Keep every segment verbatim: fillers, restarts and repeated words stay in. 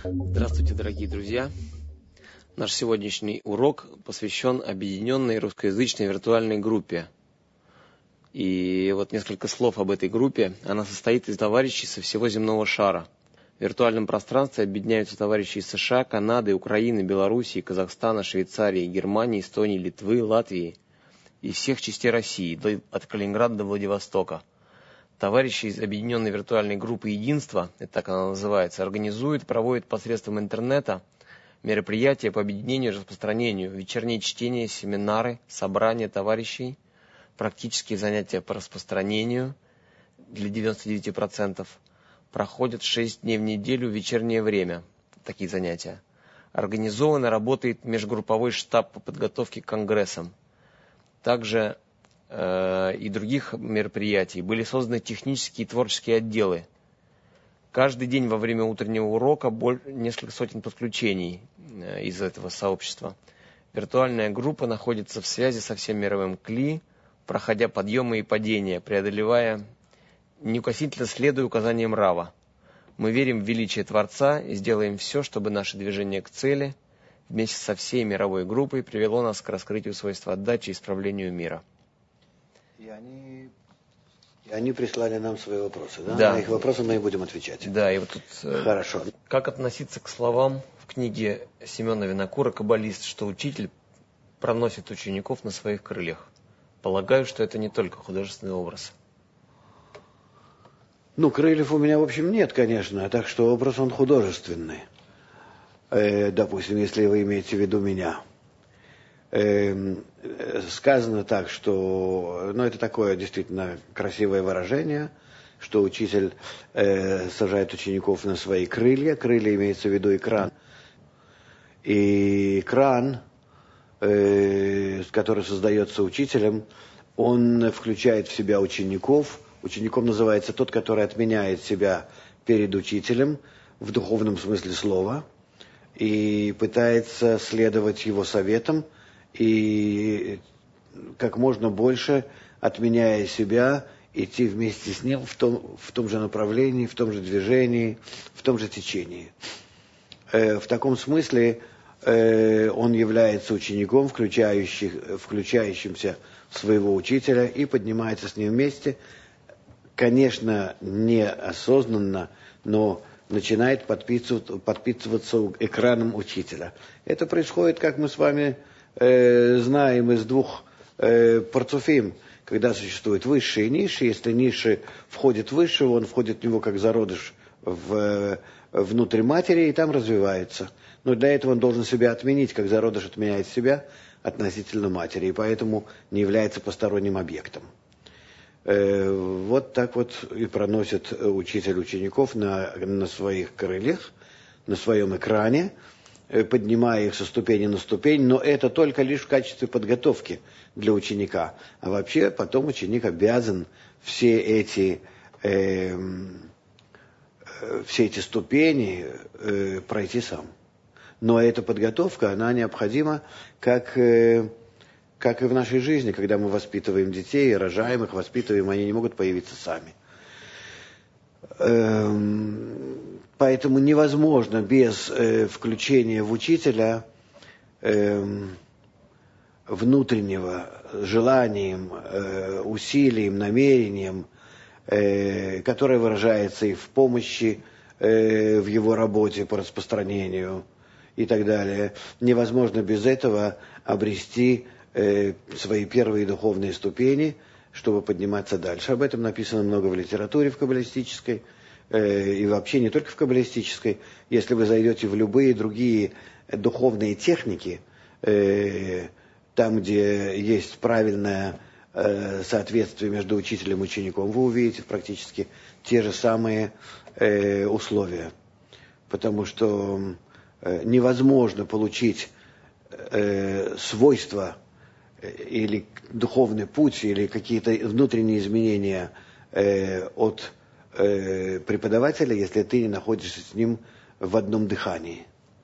Здравствуйте, дорогие друзья! Наш сегодняшний урок посвящен объединенной русскоязычной виртуальной группе. И вот несколько слов об этой группе. Она состоит из товарищей со всего земного шара. В виртуальном пространстве объединяются товарищи из США, Канады, Украины, Белоруссии, Казахстана, Швейцарии, Германии, Эстонии, Литвы, Латвии и всех частей России, от Калининграда до Владивостока. Товарищи из объединенной виртуальной группы «Единство», это так она называется, организуют, проводят посредством интернета мероприятия по объединению и распространению, вечерние чтения, семинары, собрания товарищей, практические занятия по распространению для девяноста девяти процентов. Проходят шесть дней в неделю в вечернее время такие занятия. Организованно работает межгрупповой штаб по подготовке к конгрессам. Также э, и других мероприятий были созданы технические и творческие отделы. Каждый день во время утреннего урока несколько сотен подключений э, из этого сообщества. Виртуальная группа находится в связи со всем мировым КЛИ, проходя подъемы и падения, преодолевая, неукоснительно следуя указаниям Рава. Мы верим в величие Творца и сделаем все, чтобы наше движение к цели вместе со всей мировой группой привело нас к раскрытию свойства отдачи и исправлению мира. И они, и они прислали нам свои вопросы, да? Да. На их вопросы мы и будем отвечать. Да, и вот тут... Хорошо. Как относиться к словам в книге Семена Винокура «Каббалист», что учитель проносит учеников на своих крыльях? Полагаю, что это не только художественный образ. Ну, крыльев у меня, в общем, нет, конечно, так что образ он художественный. Э, допустим, если вы имеете в виду меня. Э, сказано так, что, ну, это такое действительно красивое выражение, что учитель э, сажает учеников на свои крылья. Крылья имеется в виду экран. И экран, э, который создается учителем, он включает в себя учеников. Учеником называется тот, который отменяет себя перед учителем в духовном смысле слова и пытается следовать его советам и как можно больше, отменяя себя, идти вместе с ним в том, в том же направлении, в том же движении, в том же течении. Э, в таком смысле э, он является учеником, включающимся в своего учителя и поднимается с ним вместе, конечно, неосознанно, но начинает подписываться, подписываться экраном учителя. Это происходит, как мы с вами э, знаем, из двух э, парцуфим, когда существует высший и низший. Если низший входит в высшего, он входит в него как зародыш в, э, внутрь матери и там развивается. Но для этого он должен себя отменить, как зародыш отменяет себя относительно матери, и поэтому не является посторонним объектом. Вот так вот и проносит учитель учеников на, на своих крыльях, на своем экране, поднимая их со ступени на ступень, но это только лишь в качестве подготовки для ученика. А вообще потом ученик обязан все эти, э, все эти ступени э, пройти сам. Но эта подготовка, она необходима как... Э, Как и в нашей жизни, когда мы воспитываем детей, рожаем их, воспитываем, они не могут появиться сами. Поэтому невозможно без включения в учителя внутреннего желанием, усилием, намерением, которое выражается и в помощи в его работе по распространению и так далее. Невозможно без этого обрести свои первые духовные ступени, чтобы подниматься дальше. Об этом написано много в литературе, в каббалистической, и вообще не только в каббалистической. Если вы зайдете в любые другие духовные техники, там, где есть правильное соответствие между учителем и учеником, вы увидите практически те же самые условия. Потому что невозможно получить свойства или духовный путь, или какие-то внутренние изменения э, от э, преподавателя, если ты не находишься с ним в одном дыхании.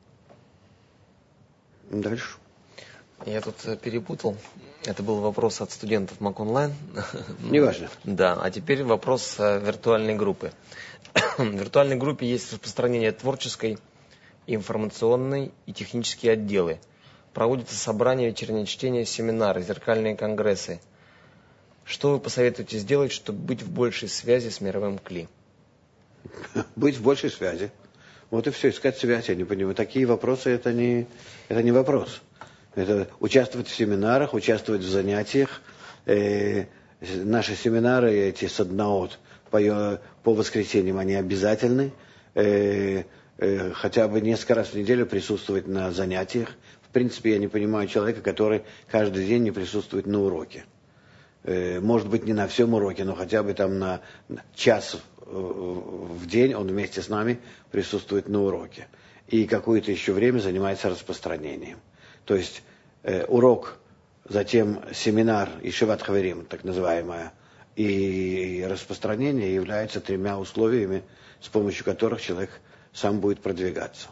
Дальше. Я тут перепутал. Это был вопрос от студентов МакОнлайн. Неважно. Да, а теперь вопрос виртуальной группы. В виртуальной группе есть распространение творческой информационный и технические отделы. Проводятся собрания, вечерние чтения, семинары, зеркальные конгрессы. Что вы посоветуете сделать, чтобы быть в большей связи с мировым кли? Быть в большей связи. Вот и все, искать связь, я не понимаю. Такие вопросы, это не, это не вопрос. Это участвовать в семинарах, участвовать в занятиях. Э, наши семинары, эти саднаот, по, по воскресеньям, они обязательны. Э, э, хотя бы несколько раз в неделю присутствовать на занятиях. В принципе, я не понимаю человека, который каждый день не присутствует на уроке. Э, может быть, не на всем уроке, но хотя бы там на час в день он вместе с нами присутствует на уроке. И какое-то еще время занимается распространением. То есть э, урок, затем семинар и Ешиват Хаверим, так называемая, и распространение являются тремя условиями, с помощью которых человек сам будет продвигаться.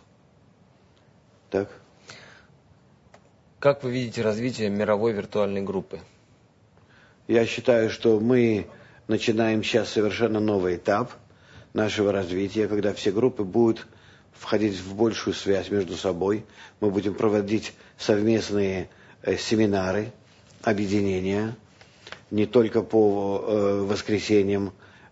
Так? Как вы видите развитие мировой виртуальной группы? Я считаю, что мы начинаем сейчас совершенно новый этап нашего развития, когда все группы будут входить в большую связь между собой. Мы будем проводить совместные э, семинары, объединения, не только по э, воскресеньям,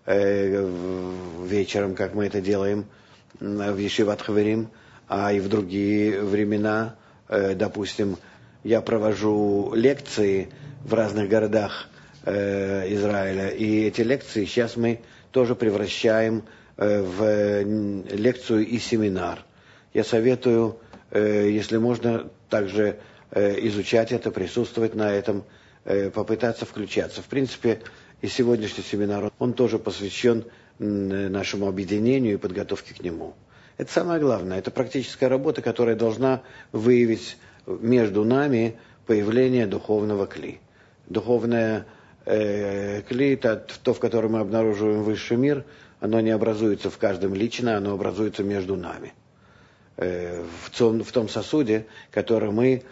э, вечером, как мы это делаем э, в Ешиват Хаверим, а и в другие времена. Э, допустим, я провожу лекции в разных городах Израиля. И эти лекции сейчас мы тоже превращаем в лекцию и семинар. Я советую, если можно, также изучать это, присутствовать на этом, попытаться включаться. В принципе, и сегодняшний семинар, он тоже посвящен нашему объединению и подготовке к нему. Это самое главное. Это практическая работа, которая должна выявить между нами появление духовного кли. Духовное кли, то, в котором мы обнаруживаем высший мир, оно не образуется в каждом лично, оно образуется между нами. В том, в том сосуде, который мы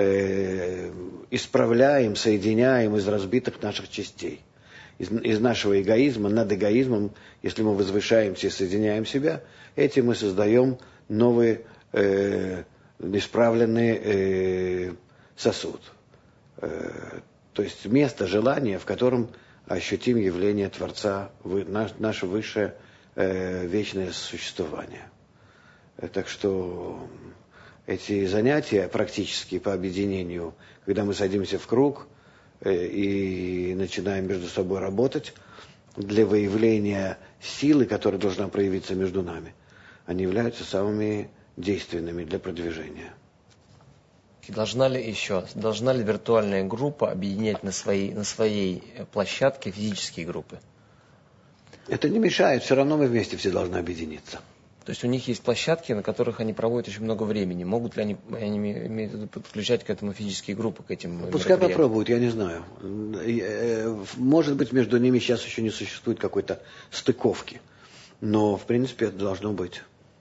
исправляем, соединяем из разбитых наших частей. Из, из нашего эгоизма над эгоизмом, если мы возвышаемся и соединяем себя, этим мы создаем новый э, исправленный э, сосуд. Э, То есть место, желание, в котором ощутим явление Творца, наш, наше высшее э, вечное существование. Так что эти занятия практические по объединению, когда мы садимся в круг э, и начинаем между собой работать для выявления силы, которая должна проявиться между нами, они являются самыми действенными для продвижения. Должна ли еще, должна ли виртуальная группа объединять на своей, на своей площадке физические группы? Это не мешает, все равно мы вместе все должны объединиться. То есть у них есть площадки, на которых они проводят очень много времени. Могут ли они, они имеют в виду, подключать к этому физические группы, к этим Пускай попробуют, я не знаю. Может быть, между ними сейчас еще не существует какой-то стыковки. Но, в принципе, это должно быть.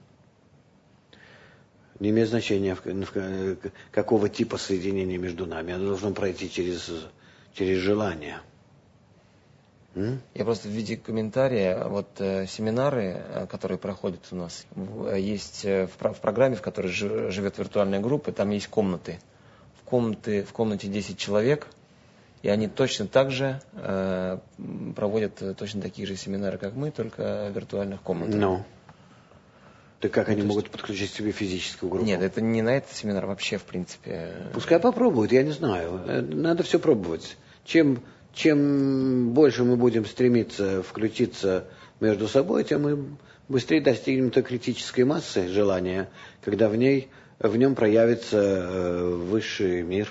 Не имеет значения, какого типа соединения между нами. Оно должно пройти через, через желание. М? Я просто в виде комментария, вот э, семинары, э, которые проходят у нас, в, есть э, в, в программе, в которой ж, живет виртуальная группа, там есть комнаты. В, комнаты, в комнате десять человек, и они точно так же э, проводят э, точно такие же семинары, как мы, только в виртуальных комнатах. No. Так как ну, они есть... могут подключить к себе физическую группу? Нет, это не на этот семинар, вообще, в принципе. Пускай попробуют, я не знаю. Надо все пробовать. Чем, чем больше мы будем стремиться включиться между собой, тем мы быстрее достигнем той критической массы желания, когда в ней, в нем проявится высший мир.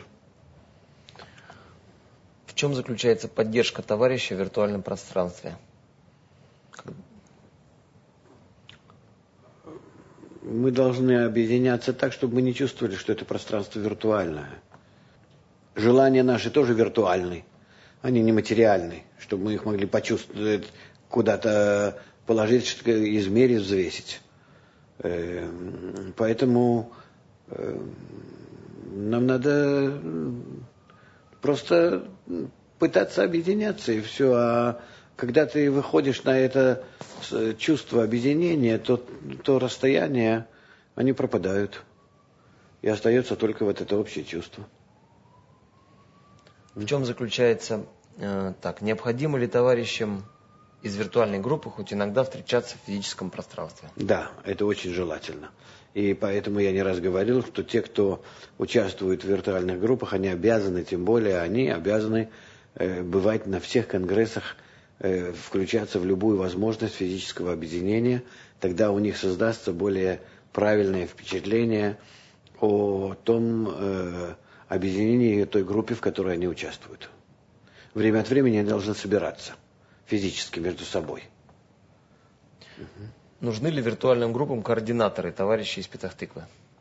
В чем заключается поддержка товарища в виртуальном пространстве? Мы должны объединяться так, чтобы мы не чувствовали, что это пространство виртуальное. Желания наши тоже виртуальны, они нематериальны, чтобы мы их могли почувствовать, куда-то положить, измерить, взвесить. Поэтому нам надо просто пытаться объединяться, и все. А когда ты выходишь на это чувство объединения, то, то расстояние они пропадают. И остается только вот это общее чувство. В чем заключается, э, так, необходимо ли товарищам из виртуальной группы хоть иногда встречаться в физическом пространстве? Да, это очень желательно. И поэтому я не раз говорил, что те, кто участвует в виртуальных группах, они обязаны, тем более они обязаны э, бывать на всех конгрессах, э, включаться в любую возможность физического объединения. Тогда у них создастся более правильное впечатление о том э, объединении той группе, в которой они участвуют. Время от времени они должны собираться физически между собой. Угу. Нужны ли виртуальным группам координаторы, товарищи из Петах-Тыквы?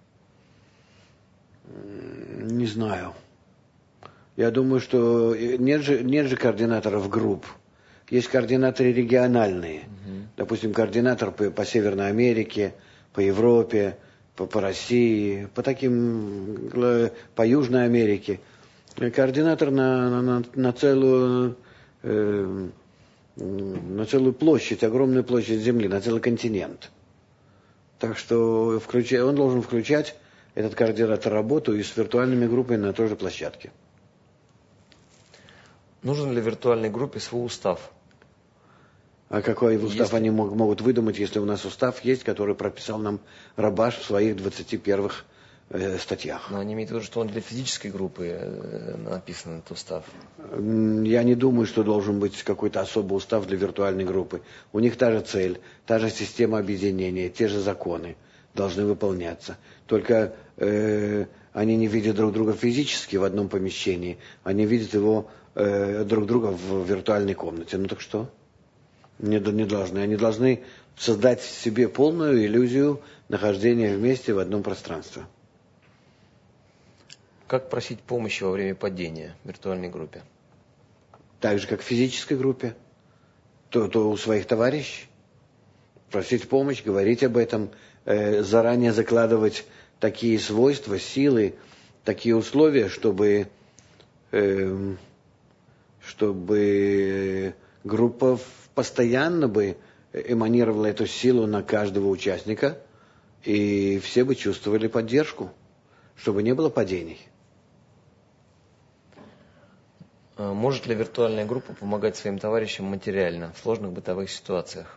Не знаю. Я думаю, что нет же, нет же координаторов групп. Есть координаторы региональные. Угу. Допустим, координатор по, по Северной Америке, по Европе, по, по России, по таким, по Южной Америке. Координатор на, на, на целую... Э, на целую площадь, огромную площадь Земли, на целый континент. Так что включая, он должен включать, этот координатор, работу и с виртуальными группами на той же площадке. Нужен ли виртуальной группе свой устав? А какой устав если... они мог, могут выдумать, если у нас устав есть, который прописал нам Рабаш в своих двадцати первых э, статьях? Но они имеют в виду, что он для физической группы э, написан, этот устав. Я не думаю, что должен быть какой-то особый устав для виртуальной группы. У них та же цель, та же система объединения, те же законы должны выполняться. Только э, они не видят друг друга физически в одном помещении, они видят его э, друг друга в виртуальной комнате. Ну так что? Не, не должны. Они должны создать в себе полную иллюзию нахождения вместе в одном пространстве. Как просить помощи во время падения в виртуальной группе? Так же, как в физической группе. То, то у своих товарищей. Просить помощь, говорить об этом, э, заранее закладывать такие свойства, силы, такие условия, чтобы, э, чтобы группа постоянно бы эманировала эту силу на каждого участника, и все бы чувствовали поддержку, чтобы не было падений. Может ли виртуальная группа помогать своим товарищам материально в сложных бытовых ситуациях?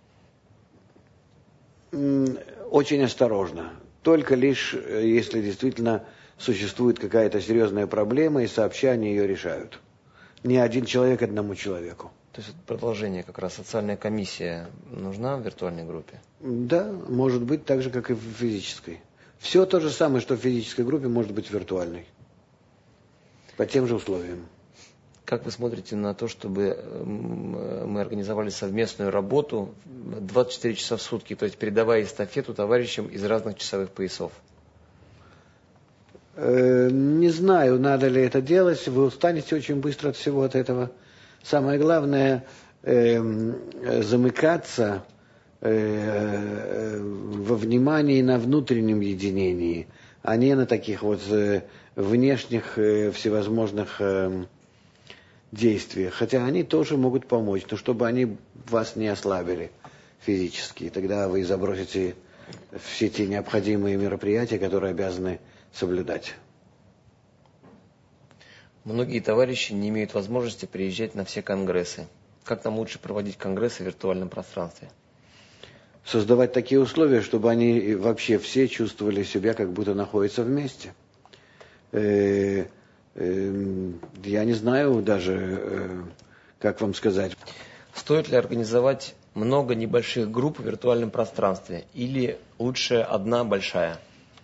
Очень осторожно. Только лишь, если действительно существует какая-то серьезная проблема, и сообща они ее решают. Не один человек одному человеку. То есть продолжение, как раз социальная комиссия нужна в виртуальной группе? Да, может быть так же, как и в физической. Все то же самое, что в физической группе, может быть в виртуальной. По тем же условиям. Как вы смотрите на то, чтобы мы организовали совместную работу двадцать четыре часа в сутки, то есть передавая эстафету товарищам из разных часовых поясов? Э, не знаю, надо ли это делать. Вы устанете очень быстро от всего от этого. Самое главное э, замыкаться э, во внимании на внутреннем единении, а не на таких вот э, внешних э, всевозможных э, действиях. Хотя они тоже могут помочь, но чтобы они вас не ослабили физически. Тогда вы забросите все те необходимые мероприятия, которые обязаны соблюдать. Многие товарищи не имеют возможности приезжать на все конгрессы. Как нам лучше проводить конгрессы в виртуальном пространстве? Создавать такие условия, чтобы они вообще все чувствовали себя, как будто находятся вместе. Э, э, я не знаю даже, э, как вам сказать. Стоит ли организовать много небольших групп в виртуальном пространстве? Или лучше одна большая?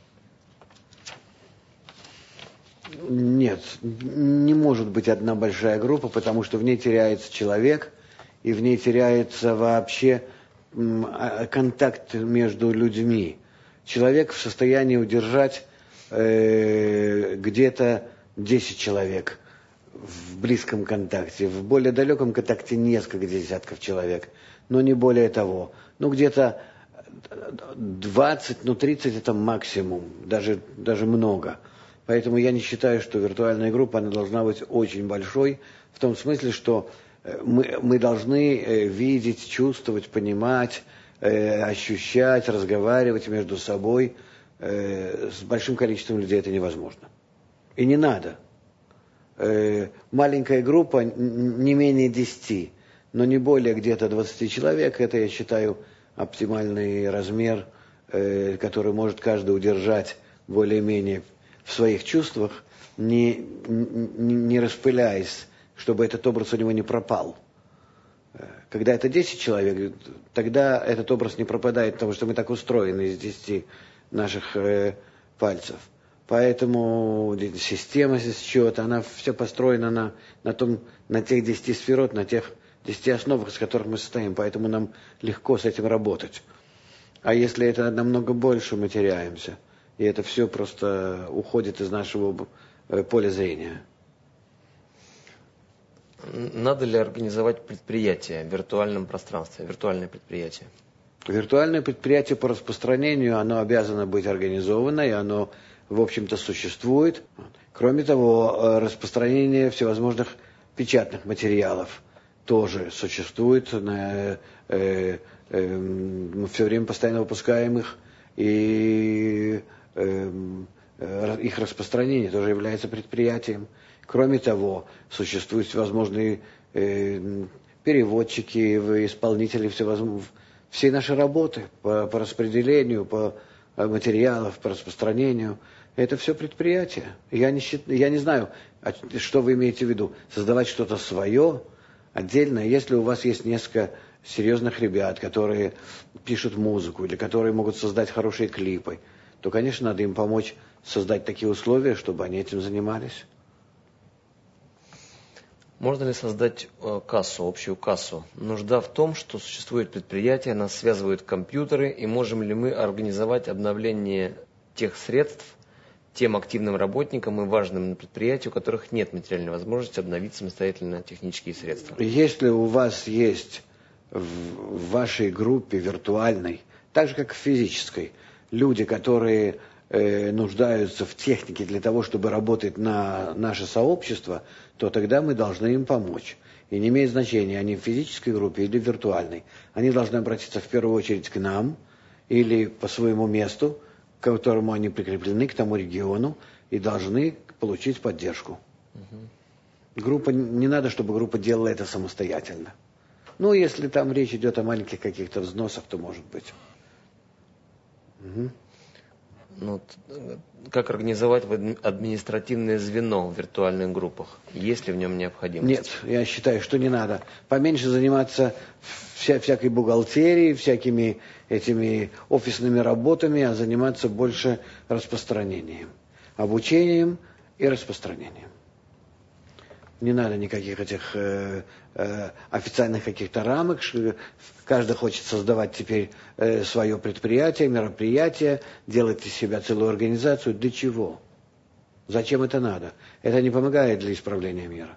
Нет, не может быть одна большая группа, потому что в ней теряется человек, и в ней теряется вообще контакт между людьми. Человек в состоянии удержать э, где-то десять человек в близком контакте, в более далеком контакте несколько десятков человек, но не более того. Ну, где-то двадцать, ну, тридцать это максимум, даже, даже много. Поэтому я не считаю, что виртуальная группа она должна быть очень большой, в том смысле, что мы, мы должны видеть, чувствовать, понимать э, ощущать, разговаривать между собой. Э, с большим количеством людей это невозможно. И не надо. Э, маленькая группа, не менее десяти, но не более где-то двадцати человек, это, я считаю, оптимальный размер, э, который может каждый удержать более-менее в своих чувствах, не, не, не распыляясь, чтобы этот образ у него не пропал. Когда это десять человек, тогда этот образ не пропадает, потому что мы так устроены из десяти наших э, пальцев. Поэтому система счета, она вся построена на, на, том, на тех десяти сферот, на тех десяти основах, из которых мы состоим. Поэтому нам легко с этим работать. А если это намного больше, мы теряемся. И это все просто уходит из нашего поля зрения. Надо ли организовать предприятие в виртуальном пространстве, виртуальное предприятие? Виртуальное предприятие по распространению, оно обязано быть организовано, и оно, в общем-то, существует. Кроме того, распространение всевозможных печатных материалов тоже существует. Мы все время постоянно выпускаем их, и их распространение тоже является предприятием. Кроме того, существуют всевозможные переводчики, исполнители всевозможных. Все наши работы по, по распределению, по материалам, по распространению, это все предприятие. Я не, счит, я не знаю, что вы имеете в виду. Создавать что-то свое, отдельное. Если у вас есть несколько серьезных ребят, которые пишут музыку или которые могут создать хорошие клипы, то, конечно, надо им помочь создать такие условия, чтобы они этим занимались. Можно ли создать э, кассу, общую кассу? Нужда в том, что существует предприятие, нас связывают компьютеры, и можем ли мы организовать обновление тех средств тем активным работникам и важным на предприятии, у которых нет материальной возможности обновить самостоятельно технические средства? Если у вас есть в вашей группе виртуальной, так же как и физической, люди, которые э, нуждаются в технике для того, чтобы работать на наше сообщество, то тогда мы должны им помочь. И не имеет значения, они в физической группе или в виртуальной. Они должны обратиться в первую очередь к нам или по своему месту, к которому они прикреплены, к тому региону, и должны получить поддержку. Угу. Группа, не надо, чтобы группа делала это самостоятельно. Ну, если там речь идет о маленьких каких-то взносах, то может быть. Угу. Ну, как организовать административное звено в виртуальных группах? Есть ли в нем необходимость? Нет, я считаю, что не надо. Поменьше заниматься вся, всякой бухгалтерией, всякими этими офисными работами, а заниматься больше распространением, обучением и распространением. Не надо никаких этих э, э, официальных каких-то рамок. Каждый хочет создавать теперь э, свое предприятие, мероприятие, делать из себя целую организацию. Для чего? Зачем это надо? Это не помогает для исправления мира.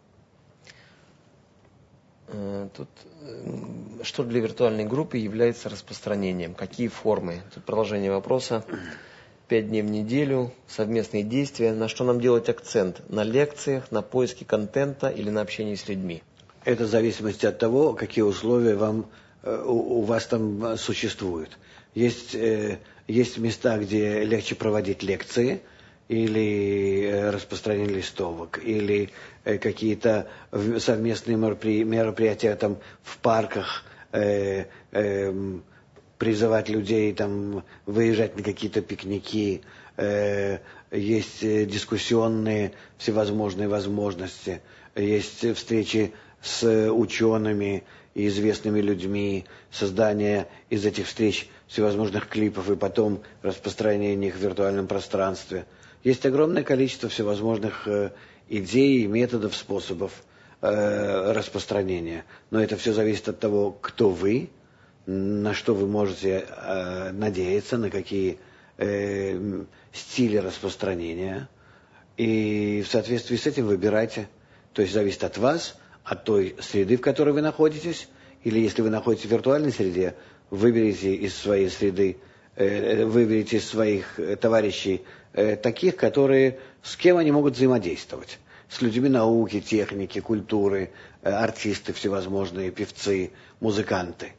Тут, что для виртуальной группы является распространением? Какие формы? Тут продолжение вопроса. Пять дней в неделю, совместные действия. На что нам делать акцент? На лекциях, на поиске контента или на общении с людьми? Это в зависимости от того, какие условия вам, у, у вас там существуют. Есть, э, есть места, где легче проводить лекции, или распространение листовок, или э, какие-то совместные мероприятия там, в парках, э, э, призывать людей там, выезжать на какие-то пикники, э, есть дискуссионные всевозможные возможности, есть встречи с учеными и известными людьми, создание из этих встреч всевозможных клипов и потом распространение их в виртуальном пространстве. Есть огромное количество всевозможных э, идей, методов, способов э, распространения. Но это все зависит от того, кто вы, на что вы можете э, надеяться, на какие э, стили распространения. И в соответствии с этим выбирайте. То есть зависит от вас, от той среды, в которой вы находитесь. Или если вы находитесь в виртуальной среде, выберите из своей среды, э, выберите из своих товарищей э, таких, которые, с кем они могут взаимодействовать. С людьми науки, техники, культуры, э, артисты всевозможные, певцы, музыканты.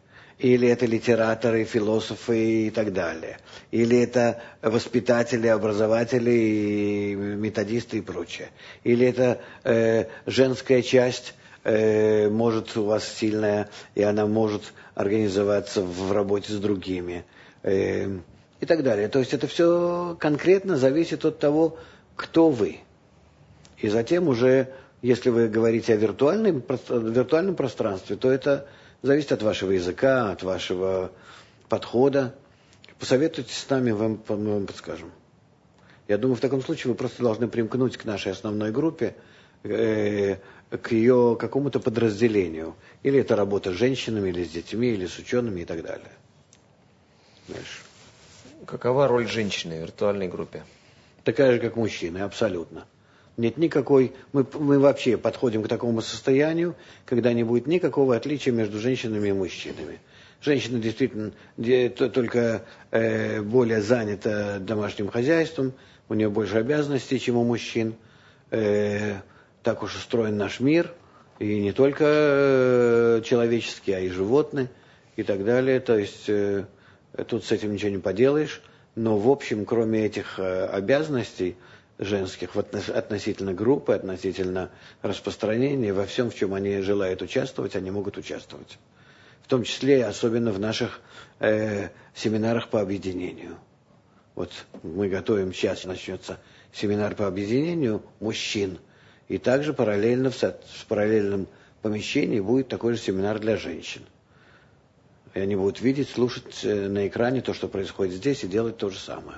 или это литераторы, философы и так далее, или это воспитатели, образователи, методисты и прочее, или это э, женская часть, э, может у вас сильная, и она может организоваться в работе с другими, э, и так далее. То есть это все конкретно зависит от того, кто вы. И затем уже, если вы говорите о виртуальном, виртуальном пространстве, то это зависит от вашего языка, от вашего подхода. Посоветуйтесь с нами, вам, мы вам подскажем. Я думаю, в таком случае вы просто должны примкнуть к нашей основной группе, э, к ее какому-то подразделению. Или это работа с женщинами, или с детьми, или с учеными и так далее. Знаешь. Какова роль женщины в виртуальной группе? Такая же, как мужчины, абсолютно. Нет никакой... Мы, мы вообще подходим к такому состоянию, когда не будет никакого отличия между женщинами и мужчинами. Женщина действительно только э, более занята домашним хозяйством, у нее больше обязанностей, чем у мужчин. Э, так уж устроен наш мир, и не только э, человеческий, а и животный, и так далее. То есть э, тут с этим ничего не поделаешь. Но в общем, кроме этих э, обязанностей женских относительно группы, относительно распространения, во всем, в чем они желают участвовать, они могут участвовать. В том числе, особенно в наших э, семинарах по объединению. Вот мы готовим, сейчас начнется семинар по объединению мужчин, и также параллельно в, в параллельном помещении будет такой же семинар для женщин. И они будут видеть, слушать на экране то, что происходит здесь, и делать то же самое.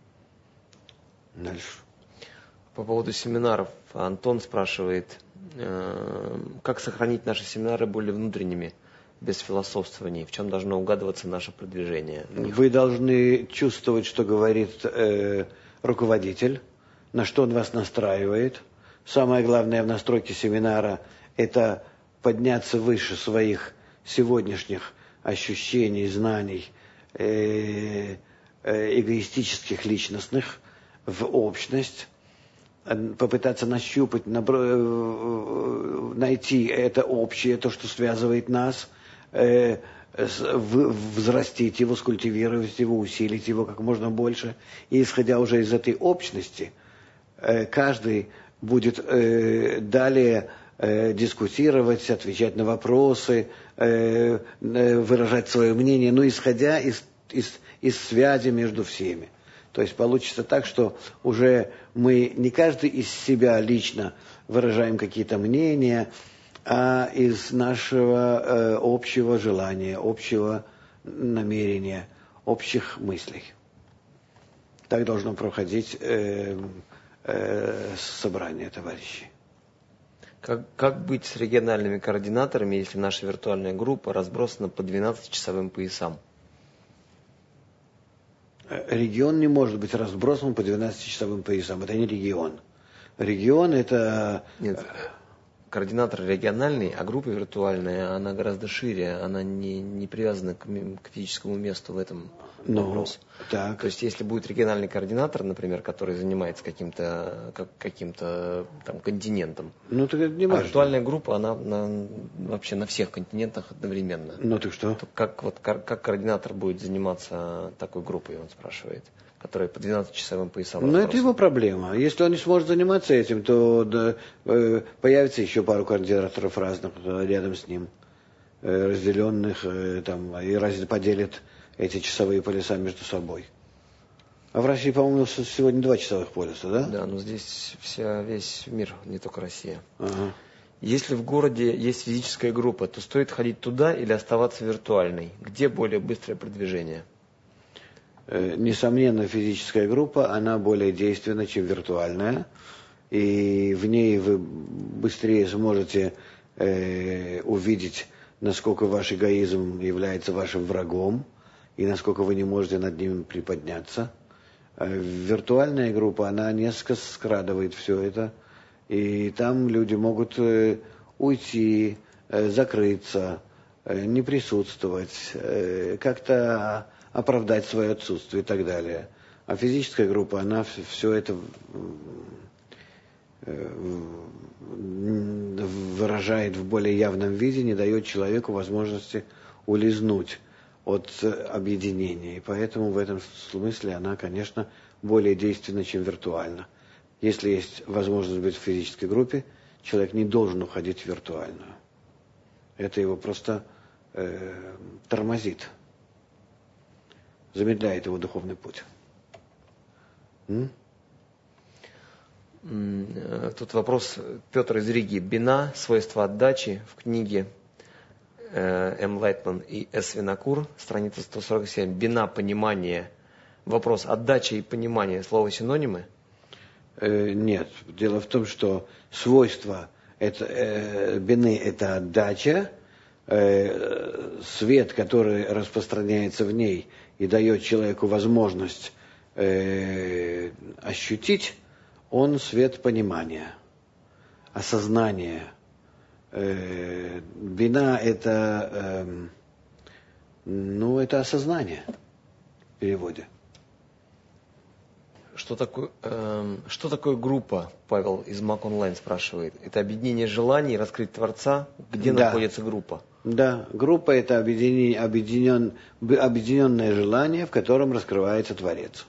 Дальше. По поводу семинаров Антон спрашивает, э, как сохранить наши семинары более внутренними, без философствований, в чем должно угадываться наше продвижение? Вы должны чувствовать, что говорит э, руководитель, на что он вас настраивает. Самое главное в настройке семинара – это подняться выше своих сегодняшних ощущений, знаний, э, э, эгоистических, личностных, в общность, попытаться нащупать, найти это общее, то, что связывает нас, взрастить его, скультивировать его, усилить его как можно больше. И исходя уже из этой общности, каждый будет далее дискутировать, отвечать на вопросы, выражать свое мнение, но исходя из, из, из связи между всеми. То есть получится так, что уже мы не каждый из себя лично выражаем какие-то мнения, а из нашего э, общего желания, общего намерения, общих мыслей. Так должно проходить э, э, собрание товарищей. Как, как быть с региональными координаторами, если наша виртуальная группа разбросана по двенадцатичасовым поясам? Регион не может быть разбросан по двенадцатичасовым поясам. Это не регион. Регион это... Нет, координатор региональный, а группа виртуальная, она гораздо шире, она не, не привязана к, к физическому месту в этом ну, вопросе. Так. То есть, если будет региональный координатор, например, который занимается каким-то как, каким-то там континентом, ну, так это не важно. А виртуальная группа, она на, вообще на всех континентах одновременно. Ну так что? То как, вот, как, как координатор будет заниматься такой группой, он спрашивает, которая по двенадцатичасовым поясам. Ну, это его проблема. Если он не сможет заниматься этим, то да, э, появится еще пару координаторов разных рядом с ним, э, разделенных, э, там, и раз, поделят эти часовые пояса между собой. А в России, по-моему, сегодня два часовых пояса, да? Да, но здесь вся, весь мир, не только Россия. Ага. Если в городе есть физическая группа, то стоит ходить туда или оставаться виртуальной? Где более быстрое продвижение? Несомненно, физическая группа, она более действенна, чем виртуальная. И в ней вы быстрее сможете э, увидеть, насколько ваш эгоизм является вашим врагом, и насколько вы не можете над ним приподняться. А виртуальная группа, она несколько скрадывает все это. И там люди могут э, уйти, э, закрыться, э, не присутствовать, э, как-то оправдать свое отсутствие и так далее. А физическая группа, она все это выражает в более явном виде, не дает человеку возможности улизнуть от объединения. И поэтому в этом смысле она, конечно, более действенна, чем виртуально. Если есть возможность быть в физической группе, человек не должен уходить в виртуальную. Это его просто э, тормозит, замедляет его духовный путь. М? Тут вопрос Петр из Риги. Бина, свойства отдачи в книге э, М. Лайтман и С. Винокур, страница сто сорок семь. Бина, понимание. Вопрос, отдача и понимание, слово синонимы? Э, нет. Дело в том, что свойства это, э, бины – это отдача, э, свет, который распространяется в ней и дает человеку возможность э, ощутить, он свет понимания, осознания. Э, бина – это, э, ну, это осознание в переводе. Что такое, э, что такое группа, Павел из Мак Онлайн спрашивает? Это объединение желаний раскрыть Творца? Где да. находится группа? Да, группа – это объединение, объединен, объединенное желание, в котором раскрывается Творец.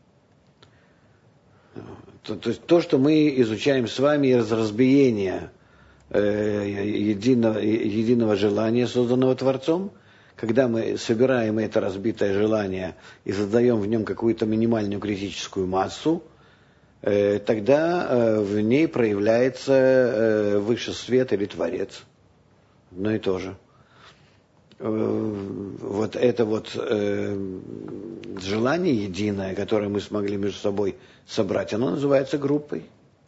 То, то есть то, что мы изучаем с вами из разбиения э, единого, единого желания, созданного Творцом, когда мы собираем это разбитое желание и создаем в нем какую-то минимальную критическую массу, э, тогда э, в ней проявляется э, высший свет или Творец. Одно и то же. Э, вот это вот э, желание единое, которое мы смогли между собой собрать, оно называется группой.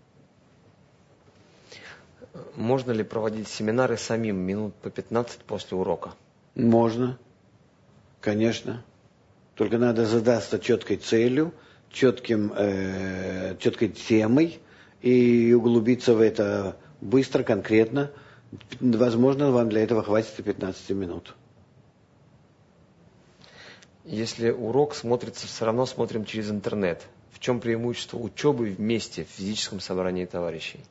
Можно ли проводить семинары самим минут по пятнадцать после урока? Можно, конечно. Только надо задаться четкой целью, четким, э, четкой темой и углубиться в это быстро, конкретно. Возможно, вам для этого хватит и пятнадцати минут. Если урок смотрится, все равно смотрим через интернет. В чем преимущество учебы вместе в физическом собрании товарищей?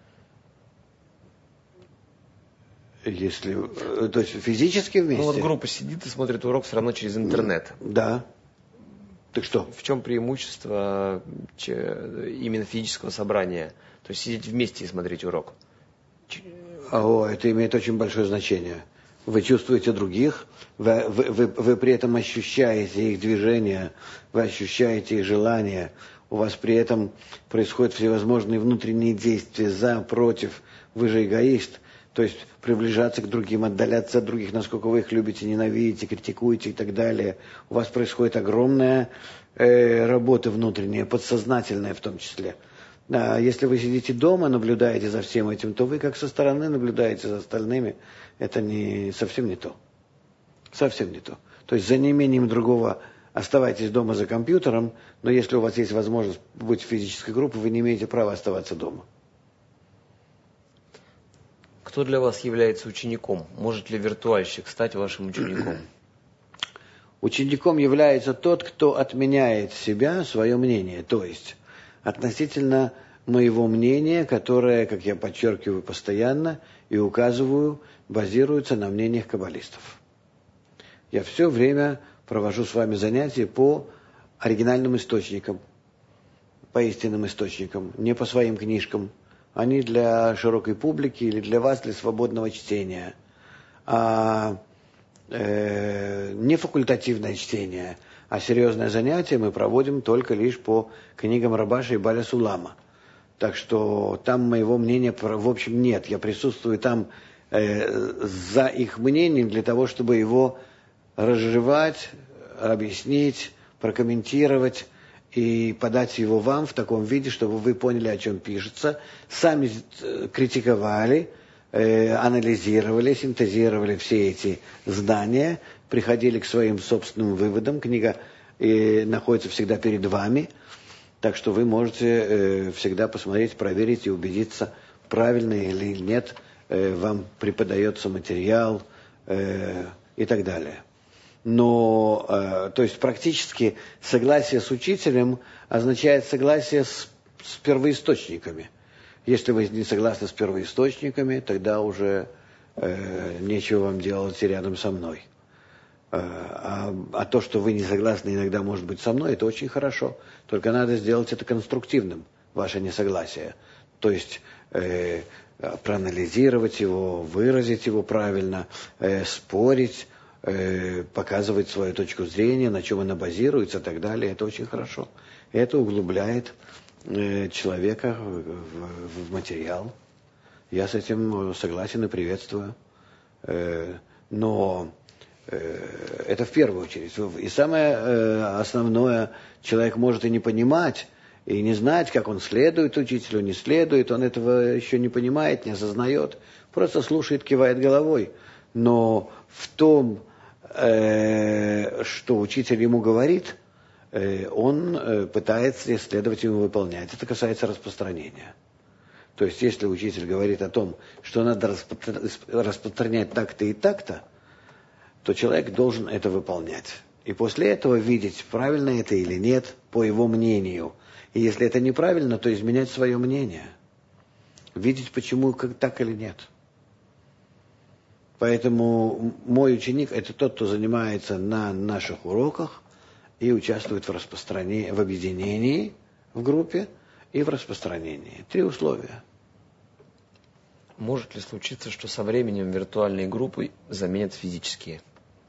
Если, то есть физически вместе? Ну вот группа сидит и смотрит урок все равно через интернет. Да. Так что? В чем преимущество именно физического собрания? То есть сидеть вместе и смотреть урок. О, это имеет очень большое значение. Вы чувствуете других, вы, вы, вы, вы при этом ощущаете их движения, вы ощущаете их желания, у вас при этом происходят всевозможные внутренние действия за, против, вы же эгоист, то есть приближаться к другим, отдаляться от других, насколько вы их любите, ненавидите, критикуете и так далее. У вас происходит огромная э, работа внутренняя, подсознательная в том числе. А если вы сидите дома, наблюдаете за всем этим, то вы как со стороны наблюдаете за остальными. Это не, совсем не то. Совсем не то. То есть за неимением другого оставайтесь дома за компьютером, но если у вас есть возможность быть в физической группе, вы не имеете права оставаться дома. Кто для вас является учеником? Может ли виртуальщик стать вашим учеником? Учеником является тот, кто отменяет себя, свое мнение. То есть относительно моего мнения, которое, как я подчеркиваю постоянно и указываю, базируется на мнениях каббалистов. Я все время провожу с вами занятия по оригинальным источникам, по истинным источникам, не по своим книжкам. Они для широкой публики или для вас, для свободного чтения. А э, не факультативное чтение, а серьезное занятие мы проводим только лишь по книгам Рабаша и Баля Сулама. Так что там моего мнения, в общем, нет. Я присутствую там э, за их мнением для того, чтобы его разжевать, объяснить, прокомментировать и подать его вам в таком виде, чтобы вы поняли, о чем пишется, сами критиковали, э, анализировали, синтезировали все эти знания, приходили к своим собственным выводам. Книга э, находится всегда перед вами, так что вы можете э, всегда посмотреть, проверить и убедиться, правильно или нет э, вам преподается материал э, и так далее. Но, э, то есть практически согласие с учителем означает согласие с, с первоисточниками. Если вы не согласны с первоисточниками, тогда уже э, нечего вам делать рядом со мной. А, а то, что вы не согласны иногда, может быть, со мной, это очень хорошо. Только надо сделать это конструктивным, ваше несогласие. То есть э, проанализировать его, выразить его правильно, э, спорить, э, показывать свою точку зрения, на чем она базируется и так далее. Это очень хорошо. Это углубляет э, человека в, в, в материал. Я с этим согласен и приветствую. Э, но это в первую очередь. И самое основное, человек может и не понимать, и не знать, как он следует учителю, не следует. Он этого еще не понимает, не осознает. Просто слушает, кивает головой. Но в том, что учитель ему говорит, он пытается следовать ему, выполнять. Это касается распространения. То есть, если учитель говорит о том, что надо распространять так-то и так-то, то человек должен это выполнять. И после этого видеть, правильно это или нет, по его мнению. И если это неправильно, то изменять свое мнение. Видеть, почему, как так или нет. Поэтому мой ученик – это тот, кто занимается на наших уроках и участвует в распространении, в объединении в группе и в распространении. Три условия. Может ли случиться, что со временем виртуальные группы заменят физические?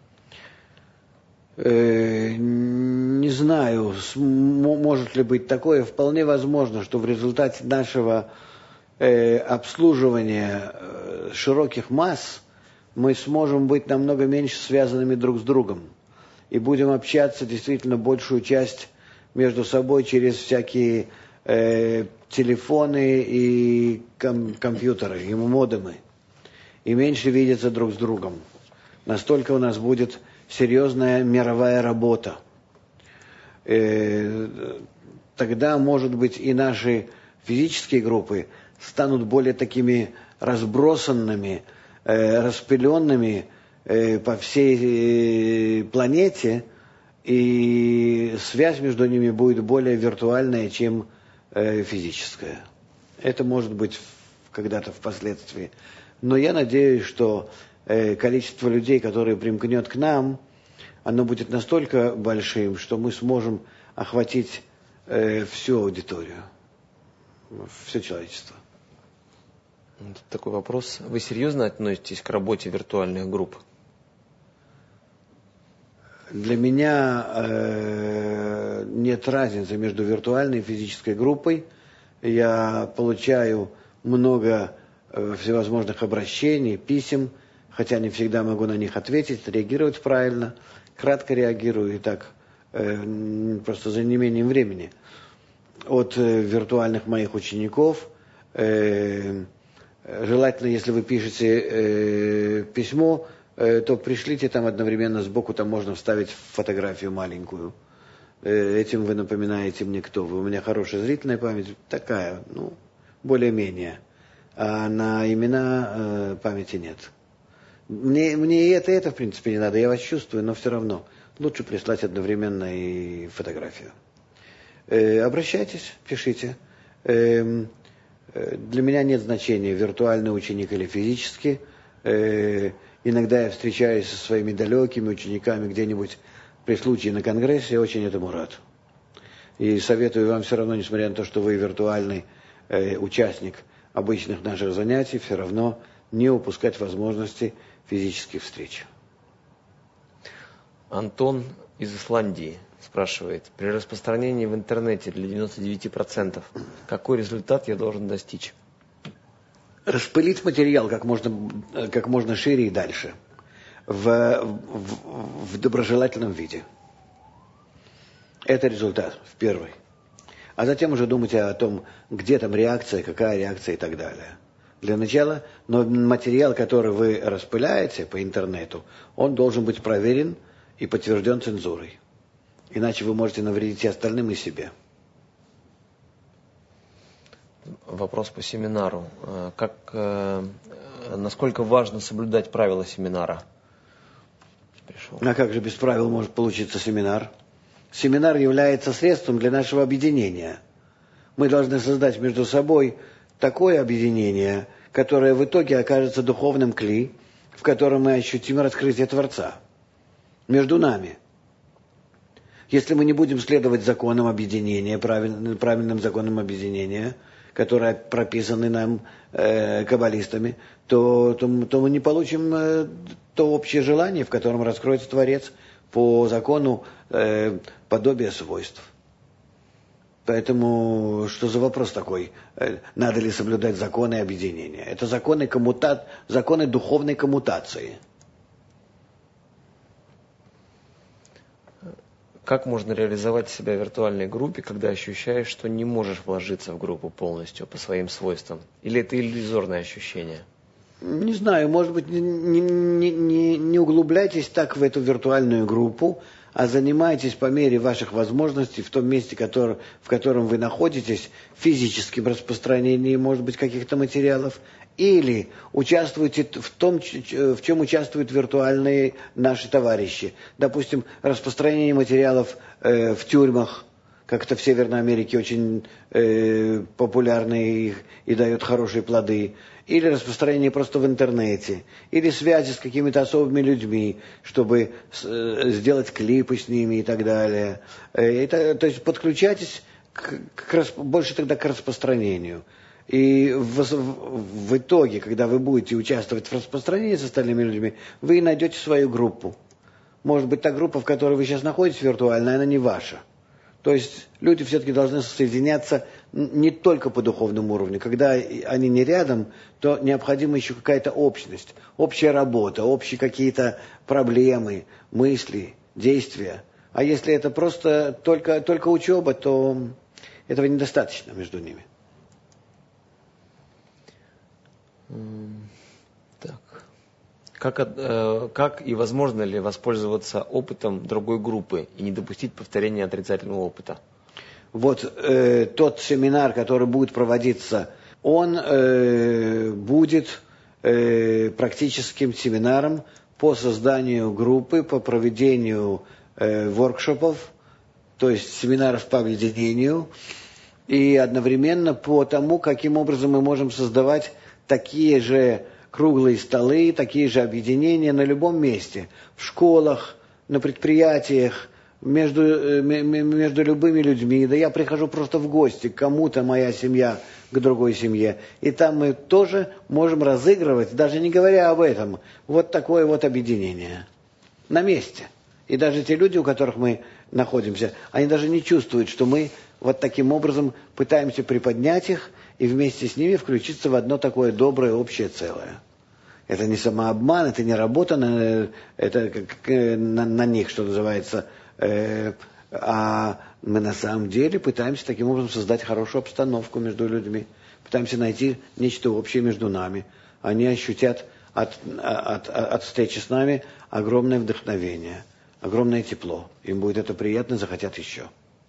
Не знаю, может ли быть такое. Вполне возможно, что в результате нашего обслуживания широких масс мы сможем быть намного меньше связанными друг с другом. И будем общаться действительно большую часть между собой через всякие э, телефоны и ком- компьютеры, и модемы. И меньше видеться друг с другом. Настолько у нас будет серьезная мировая работа. Э, тогда, может быть, и наши физические группы станут более такими разбросанными, э, распыленными э, по всей э, планете, и связь между ними будет более виртуальная, чем э, физическая. Это может быть когда-то впоследствии. Но я надеюсь, что количество людей, которые примкнет к нам, оно будет настолько большим, что мы сможем охватить э, всю аудиторию, все человечество. Такой вопрос. Вы серьезно относитесь к работе виртуальных групп? Для меня э, нет разницы между виртуальной и физической группой. Я получаю много э, всевозможных обращений, писем, хотя не всегда могу на них ответить, реагировать правильно, кратко реагирую и так, э, просто за неимением времени. От э, виртуальных моих учеников, э, желательно, если вы пишете э, письмо, э, то пришлите там одновременно сбоку, там можно вставить фотографию маленькую. Э, этим вы напоминаете мне, кто вы. У меня хорошая зрительная память, такая, ну, более-менее. А на имена э, памяти нет. Мне, мне и это, и это, в принципе, не надо. Я вас чувствую, но все равно. Лучше прислать одновременно и фотографию. Э, обращайтесь, пишите. Э, э, для меня нет значения, виртуальный ученик или физический. Э, иногда я встречаюсь со своими далекими учениками где-нибудь при случае на конгрессе. Я очень этому рад. И советую вам все равно, несмотря на то, что вы виртуальный э, участник обычных наших занятий, все равно не упускать возможности физических встреч. Антон из Исландии спрашивает. При распространении в интернете для девяноста девяти процентов какой результат я должен достичь? Распылить материал как можно, как можно шире и дальше. В, в, в доброжелательном виде. Это результат в первый. А затем уже думайте о том, где там реакция, какая реакция и так далее. Для начала, но материал, который вы распыляете по интернету, он должен быть проверен и подтвержден цензурой. Иначе вы можете навредить и остальным, и себе. Вопрос по семинару. Как, насколько важно соблюдать правила семинара? Пришел. А как же без правил может получиться семинар? Семинар является средством для нашего объединения. Мы должны создать между собой такое объединение, которое в итоге окажется духовным кли, в котором мы ощутим раскрытие Творца. между нами. Если мы не будем следовать законам объединения, правильным, правильным законам объединения, которые прописаны нам э, каббалистами, то, то, то мы не получим э, то общее желание, в котором раскроется Творец по закону э, подобия свойств. Поэтому что за вопрос такой? Э, надо ли соблюдать законы объединения? Это законы, коммута... законы духовной коммутации. Как можно реализовать себя в виртуальной группе, когда ощущаешь, что не можешь вложиться в группу полностью по своим свойствам? Или это иллюзорное ощущение? Не знаю, может быть, не, не, не, не углубляйтесь так в эту виртуальную группу, а занимайтесь по мере ваших возможностей в том месте, который, в котором вы находитесь, физическим распространением, может быть, каких-то материалов, или участвуйте в том, в чем участвуют виртуальные наши товарищи. Допустим, распространение материалов э, в тюрьмах, как это в Северной Америке очень э, популярно и, и дает хорошие плоды. Или распространение просто в интернете. Или связи с какими-то особыми людьми, чтобы э, сделать клипы с ними и так далее. Э, это, то есть подключайтесь к, к, больше тогда к распространению. И в, в, в итоге, когда вы будете участвовать в распространении с остальными людьми, вы найдете свою группу. Может быть, та группа, в которой вы сейчас находитесь виртуальная, она не ваша. То есть люди все-таки должны соединяться не только по духовному уровню. Когда они не рядом, то необходима еще какая-то общность, общая работа, общие какие-то проблемы, мысли, действия. А если это просто только, только учеба, то этого недостаточно между ними. Так. Как, э, как и возможно ли воспользоваться опытом другой группы и не допустить повторения отрицательного опыта? Вот э, тот семинар, который будет проводиться, он э, будет э, практическим семинаром по созданию группы, по проведению э, воркшопов, то есть семинаров по объединению, и одновременно по тому, каким образом мы можем создавать такие же круглые столы, такие же объединения на любом месте, в школах, на предприятиях, между, между любыми людьми. Да я прихожу просто в гости к кому-то, моя семья к другой семье, и там мы тоже можем разыгрывать, даже не говоря об этом, вот такое вот объединение на месте. И даже те люди, у которых мы находимся, они даже не чувствуют, что мы вот таким образом пытаемся приподнять их и вместе с ними включиться в одно такое доброе общее целое. Это не самообман, это не работа на, это как, на, на них, что называется, э, а мы на самом деле пытаемся таким образом создать хорошую обстановку между людьми, пытаемся найти нечто общее между нами. Они ощутят от, от, от, от встречи с нами огромное вдохновение, огромное тепло. Им будет это приятно, захотят еще.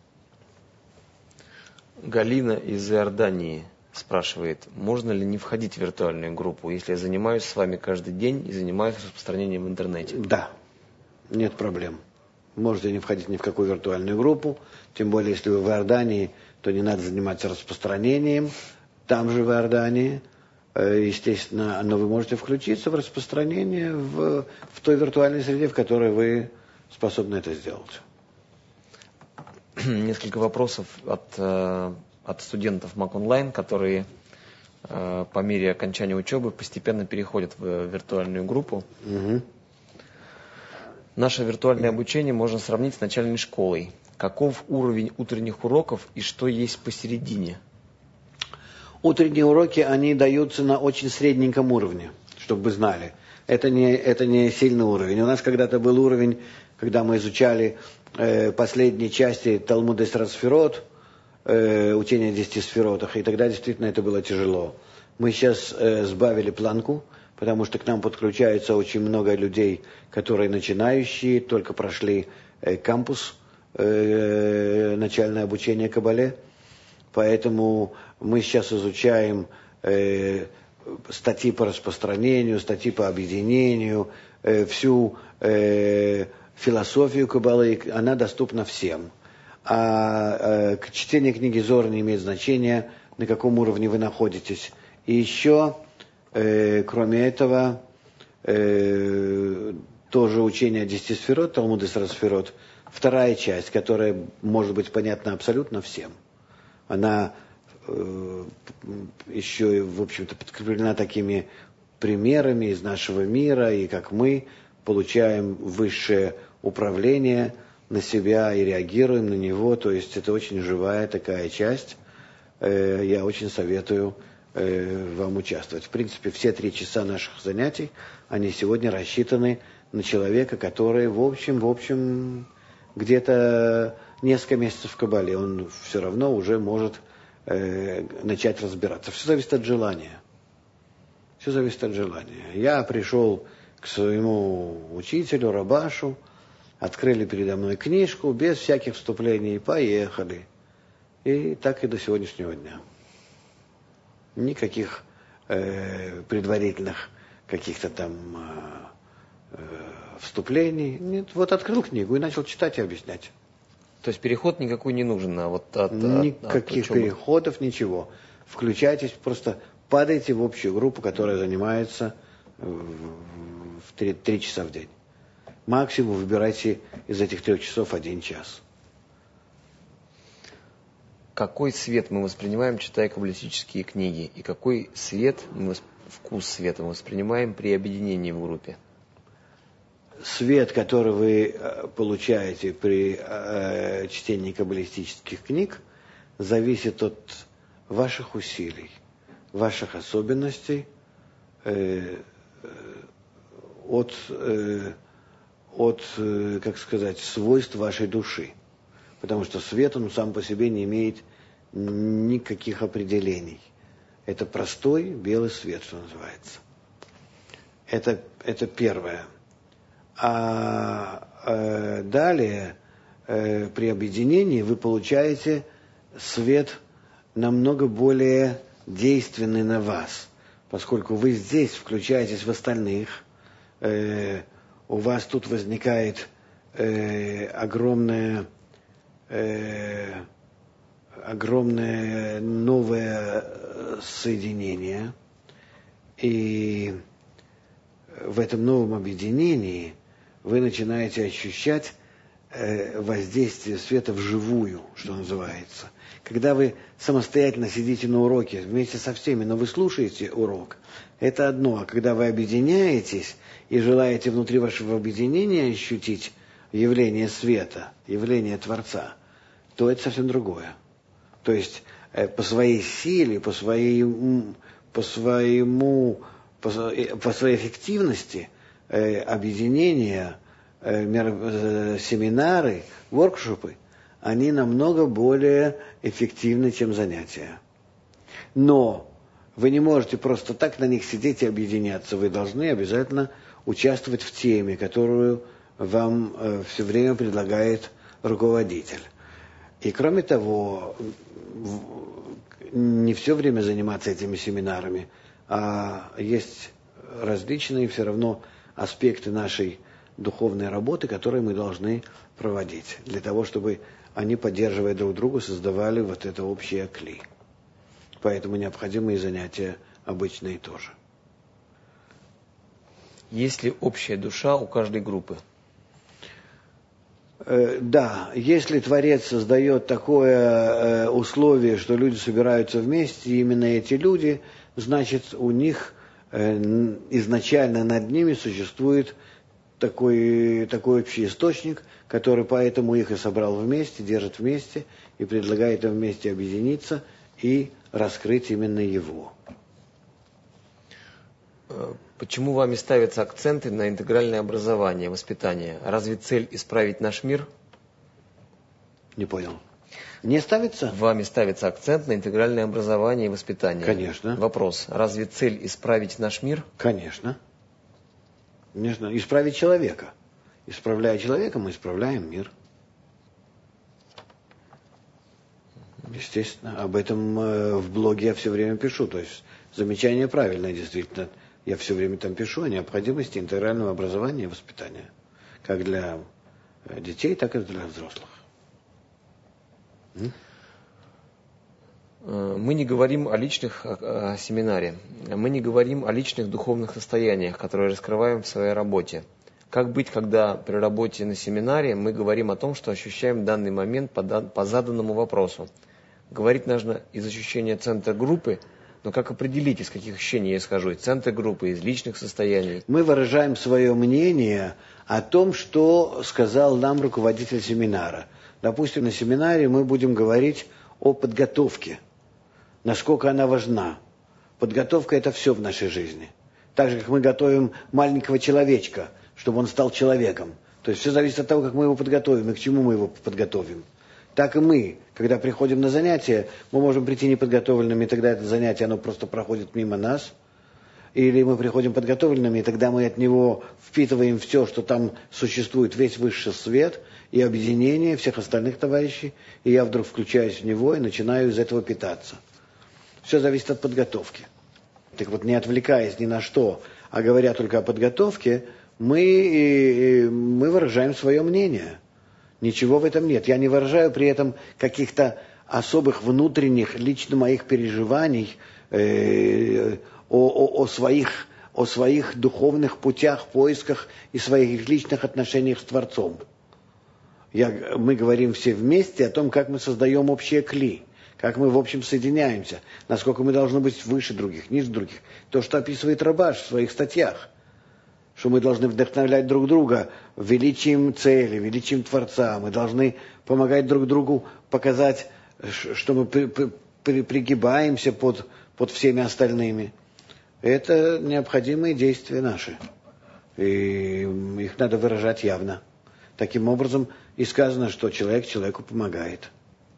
Галина из Иордании спрашивает, можно ли не входить в виртуальную группу, если я занимаюсь с вами каждый день и занимаюсь распространением в интернете? Да, нет проблем. Можете не входить ни в какую виртуальную группу, тем более, если вы в Иордании, то не надо заниматься распространением, там же в Иордании, естественно, но вы можете включиться в распространение в, в той виртуальной среде, в которой вы способны это сделать. Несколько вопросов от, от студентов Мак Онлайн, которые по мере окончания учебы постепенно переходят в виртуальную группу. Угу. Наше виртуальное обучение можно сравнить с начальной школой. Каков уровень утренних уроков и что есть посередине? Утренние уроки, они даются на очень средненьком уровне, чтобы вы знали. Это не, это не сильный уровень. У нас когда-то был уровень, когда мы изучали э, последние части Талмуда Эсрат Сферот, э, учение о десяти сферотах, и тогда действительно это было тяжело. Мы сейчас э, сбавили планку, потому что к нам подключаются очень много людей, которые начинающие, только прошли э, кампус, э, начальное обучение Кабале. Поэтому мы сейчас изучаем э, статьи по распространению, статьи по объединению, э, всю э, философию Кабалы, она доступна всем. А э, чтение книги Зор не имеет значения, на каком уровне вы находитесь. И еще, э, кроме этого, э, тоже учение о десяти сферот, Талмуд Исра Сферот, вторая часть, которая может быть понятна абсолютно всем. Она э, еще, и, в общем-то, подкреплена такими примерами из нашего мира, и как мы получаем высшее управление на себя и реагируем на него. То есть это очень живая такая часть. Э, я очень советую э, вам участвовать. В принципе, все три часа наших занятий, они сегодня рассчитаны на человека, который, в общем, в общем, где-то несколько месяцев в Кабале, он все равно уже может э, начать разбираться. Все зависит от желания. Все зависит от желания. Я пришел к своему учителю, Рабашу, открыли передо мной книжку, без всяких вступлений, поехали. И так и до сегодняшнего дня. Никаких э, предварительных каких-то там э, э, вступлений. Нет, вот открыл книгу и начал читать и объяснять. То есть переход никакой не нужен, а вот от... Никаких от, от переходов, ничего. Включайтесь, просто падайте в общую группу, которая занимается в три, три часа в день. Максимум выбирайте из этих трех часов один час. Какой свет мы воспринимаем, читая каббалистические книги? И какой свет, мы, вкус света мы воспринимаем при объединении в группе? Свет, который вы получаете при э, чтении каббалистических книг, зависит от ваших усилий, ваших особенностей, э, от, э, от э, как сказать, свойств вашей души. Потому что свет, он сам по себе не имеет никаких определений. Это простой белый свет, что называется. Это, это первое. А э, далее, э, при объединении вы получаете свет намного более действенный на вас, поскольку вы здесь включаетесь в остальных, э, у вас тут возникает э, огромное, э, огромное новое соединение, и в этом новом объединении вы начинаете ощущать э, воздействие света вживую, что называется. Когда вы самостоятельно сидите на уроке вместе со всеми, но вы слушаете урок, это одно. А когда вы объединяетесь и желаете внутри вашего объединения ощутить явление света, явление Творца, то это совсем другое. То есть э, по своей силе, по своей, по своему, по, по своей эффективности э, объединения, э, мер, э, семинары, воркшопы, они намного более эффективны, чем занятия. Но вы не можете просто так на них сидеть и объединяться. Вы должны обязательно участвовать в теме, которую вам э, все время предлагает руководитель. И кроме того, не все время заниматься этими семинарами, а есть различные все равно аспекты нашей духовной работы, которые мы должны проводить, для того, чтобы они, поддерживая друг друга, создавали вот это общее кли. Поэтому необходимые занятия обычные тоже. Есть ли общая душа у каждой группы? Э, да, если Творец создает такое э, условие, что люди собираются вместе, и именно эти люди, значит, у них э, изначально над ними существует такой, такой общий источник, который поэтому их и собрал вместе, держит вместе и предлагает им вместе объединиться и раскрыть именно его. Почему вами ставятся акценты на интегральное образование, воспитание? Разве цель исправить наш мир? Не понял. Не ставится? Вами ставится акцент на интегральное образование и воспитание. Конечно. Вопрос. Разве цель исправить наш мир? Конечно. Конечно. Исправить человека. Исправляя человека, мы исправляем мир. Естественно. Об этом э, в блоге я все время пишу. То есть замечание правильное, действительно. Я все время там пишу о необходимости интегрального образования и воспитания. Как для детей, так и для взрослых. М? Мы не говорим о личных о, о семинаре. Мы не говорим о личных духовных состояниях, которые раскрываем в своей работе. Как быть, когда при работе на семинаре мы говорим о том, что ощущаем в данный момент по, дан- по заданному вопросу? Говорить нужно из ощущения центра группы, но как определить, из каких ощущений я исхожу? Из центра группы, из личных состояний? Мы выражаем свое мнение о том, что сказал нам руководитель семинара. Допустим, на семинаре мы будем говорить о подготовке, насколько она важна. Подготовка – это все в нашей жизни. Так же, как мы готовим маленького человечка, чтобы он стал человеком. То есть все зависит от того, как мы его подготовим и к чему мы его подготовим. Так и мы, когда приходим на занятия, мы можем прийти неподготовленными, и тогда это занятие оно просто проходит мимо нас. Или мы приходим подготовленными, и тогда мы от него впитываем все, что там существует, весь высший свет и объединение всех остальных товарищей. И я вдруг включаюсь в него и начинаю из этого питаться. Все зависит от подготовки. Так вот, не отвлекаясь ни на что, а говоря только о подготовке, мы, мы выражаем свое мнение. Ничего в этом нет. Я не выражаю при этом каких-то особых внутренних, лично моих переживаний э, о, о, о, своих, о своих духовных путях, поисках и своих личных отношениях с Творцом. Я, мы говорим все вместе о том, как мы создаем общее кли, как мы в общем соединяемся, насколько мы должны быть выше других, ниже других. То, что описывает Рабаш в своих статьях. Что мы должны вдохновлять друг друга величием цели, величием Творца. Мы должны помогать друг другу показать, что мы при, при, пригибаемся под, под всеми остальными. Это необходимые действия наши. И их надо выражать явно. Таким образом и сказано, что человек человеку помогает.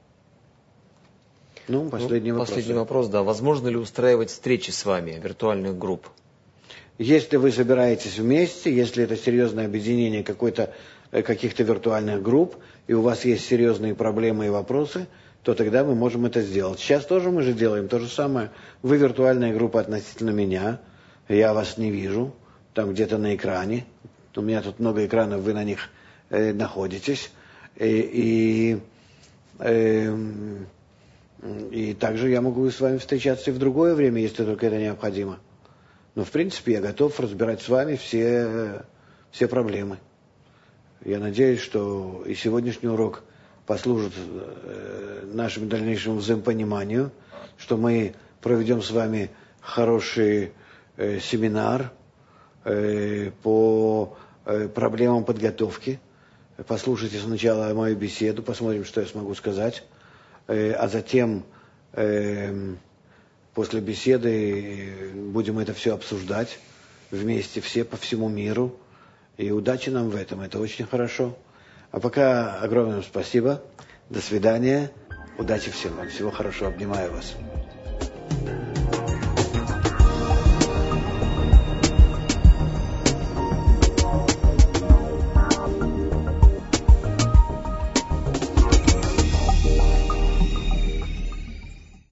Ну, последний ну, вопрос. Последний вопрос, да. Возможно ли устраивать встречи с вами, виртуальных групп? Если вы собираетесь вместе, если это серьезное объединение какой-то, каких-то виртуальных групп, и у вас есть серьезные проблемы и вопросы, то тогда мы можем это сделать. Сейчас тоже мы же делаем то же самое. Вы виртуальная группа относительно меня, я вас не вижу, там где-то на экране. У меня тут много экранов, вы на них э, находитесь. И, и, э, и также я могу с вами встречаться и в другое время, если только это необходимо. Но, в принципе, я готов разбирать с вами все, все проблемы. Я надеюсь, что и сегодняшний урок послужит э, нашему дальнейшему взаимопониманию, что мы проведем с вами хороший э, семинар э, по э, проблемам подготовки. Послушайте сначала мою беседу, посмотрим, что я смогу сказать, э, а затем... Э, После беседы будем это все обсуждать вместе, все по всему миру. И удачи нам в этом, это очень хорошо. А пока огромное спасибо, до свидания, удачи всем вам, всего хорошего, обнимаю вас.